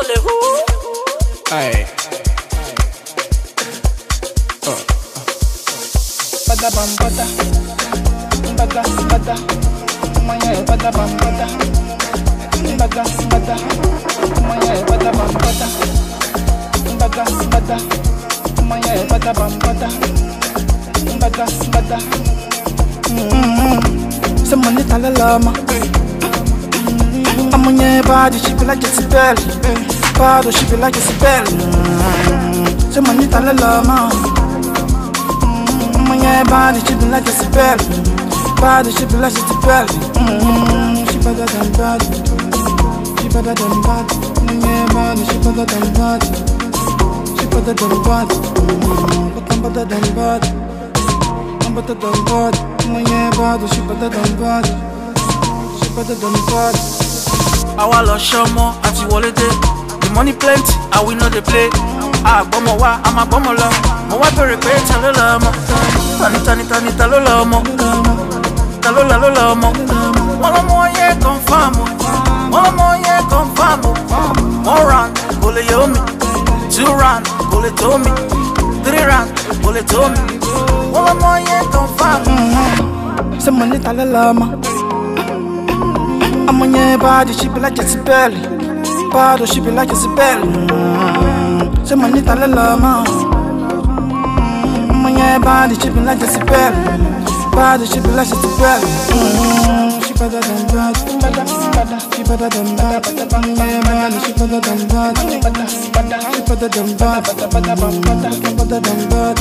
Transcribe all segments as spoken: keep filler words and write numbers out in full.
Ole who? Aye. Bada bam bada, bada bada, maya bada bam bada, bada bada, maya bada bam bada, bada bada, maya bada bam bada, bada bada. Someone is all alone. I'm on your body, she feel like it's a belly. Body, she feel like it's a belly. Someone is all alone. Yeah, body she be like it's a belly. Body she be like it's a belly. Mm-hmm. She better than body. She better than body. Yeah, body she better than body. She better than body. Mm-hmm. But I'm better than body. I'm better than body. Yeah, body she better than body. She better than body. I want to show more at the holiday. The money plenty, I will not play. Ah, bomo wa, I'm a bomo long. Mo wa bere pe talo la mo. Tani tani tani talo la mo. Talo la lo la mo. Wala mo ye confirm. Wala mo ye confirm. One round, go le yo me. Two round, go le to me. Three round, go le to me. Wala mo ye confirm. Someone is talo la mo. I'm on your body, she be like it's a belly. Body, she be like it's a belly. Someone is all alone. My body, she be like it's a belly. Body, she be like it's a belly. She better than bad. She better than bad. My body, she better than bad. She better than bad. She better than bad. I'm better than bad.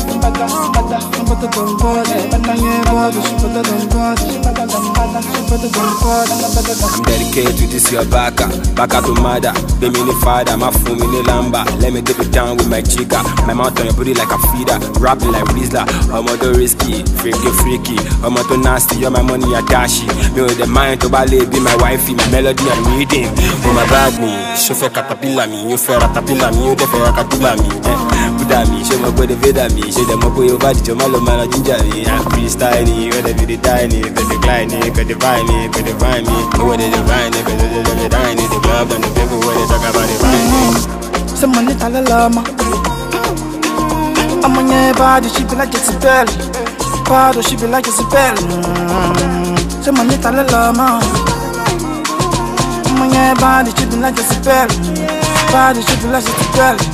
My body, she better than bad. She better than bad. I'm dedicated to this your baka, baka to mother, baby ni father, my phone ni lamba. Let me dip it down with my chica, my mouth on your booty like a feeder, rapping like Rizla. I'm a to risky, freaky freaky, I'm a to nasty, you're my money a dashi. Me with the mind to ballet, be my wifey, my melody and reading. Oh my bad me, chauffeur caterpillar me, you fair caterpillar me, you the fair caterpillar me. Buddha me, show my body vida me, show them up with your body, show my love man ginger me. I'm freestyling, you're the video tiny, the declining, the divine, the divine me, where they divine, the divine, the club and the people where they talk about divine. Someone is all alone. I'm on your body, she be like it's a belly. Body, she be like it's a belly. Someone is all alone. I'm on your body, she be like it's a belly. Body, she be like it's a belly.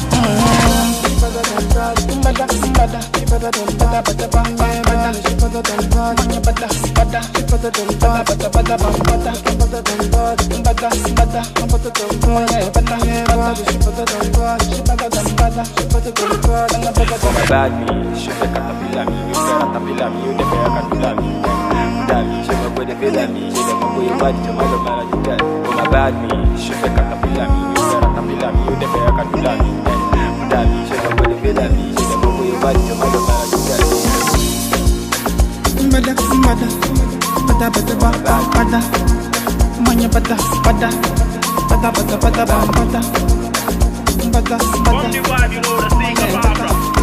She better than bad. She better than bad. She better than bad. She better than bad. She better than bad. She better than bad. She better than bad. She better than bad. She better than bad. She better than bad. She better than bad. She better than bad. Oh my bad me, she fake caterpillar me, you fair caterpillar me, you the fair caterpillar me. Buddha me, she my body vida me, she them up with your body, show my love man ginger. Oh my bad me, she fake caterpillar me, you fair caterpillar me, you the fair caterpillar me. Buddha me, she my body vida me, she them up with your body, show my love man ginger. Bada bada bada bada bada bada, manya bada bada bada bada bada bada bada bada bada.